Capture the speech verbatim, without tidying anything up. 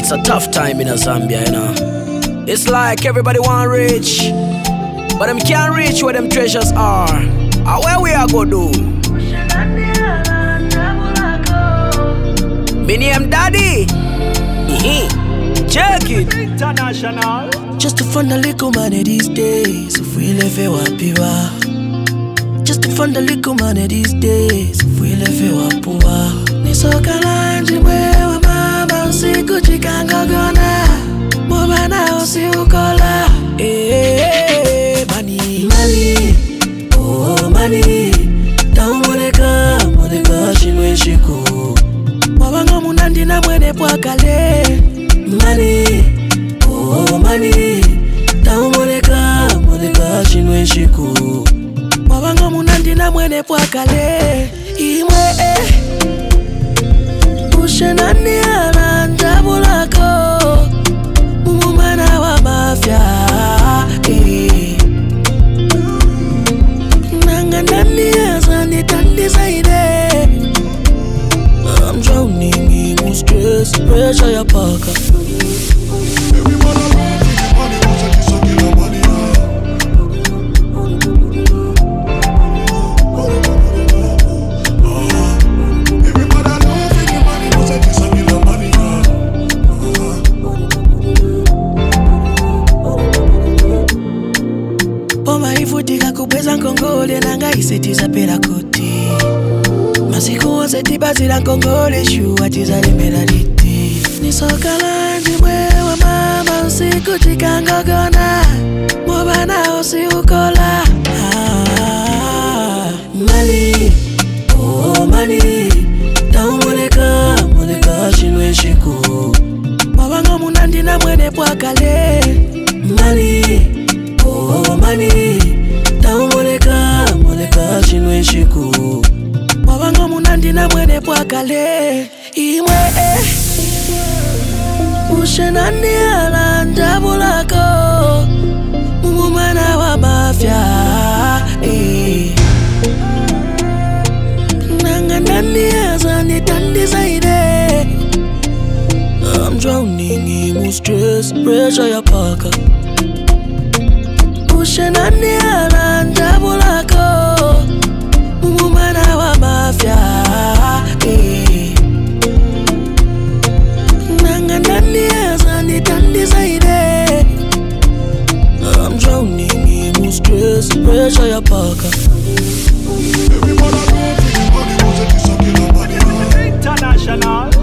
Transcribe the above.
It's a tough time in a Zambia, you know. It's like everybody want rich, but them can't reach where them treasures are. How where we are go do? Me name Daddy. Mm-hmm. Check it. International. Just to find a little money these days. If we live it wapiwa. Just to find a little money these days. If we live it wapuwa. Nisoka lanji mwewa mama usiku chikanga gona. Mwabana usi ukola. Eh, money, money, oh money. Down moneka, moneka shinwe shiku. Mwabanga munandi na mwene pwakale. Money, oh money. Down moneka, moneka shinwe shiku. Mwabanga munandi na mwene pwakale. Imwe eh. Ushenani alanja bulako. Mumumana wa mafia eh. Nanga nani azani tandi zaide. I'm drowning in my stress. Pressure ya paka. Ifutika kubweza nkongole nanga isetiza pera kuti. Masiku wose tibazira nkongole shuwa tizalemera liti. Nisoka lanji mwewa mama usiku chikangogona. Mwabana usi ukola. Ah, money, oh money. Tau moneka, moneka shinwe shiku. Mwabanga munandi na mwene pwakale. Money, oh money. Tau moneka, moneka shinwe shiku. Mwabanga munandi na mwene pwakale. Imwe eh. Ushenani alanja bulako. Mumumana wa mafia eh. Nanga nani azani tandi zaide. I'm drowning in my stress. Pressure ya paka. Ushenani alanja bulako. Mumumana wa mafia eh. Nanga nani azani tandi zaide. I'm drowning in my stress. Pressure ya paka. International.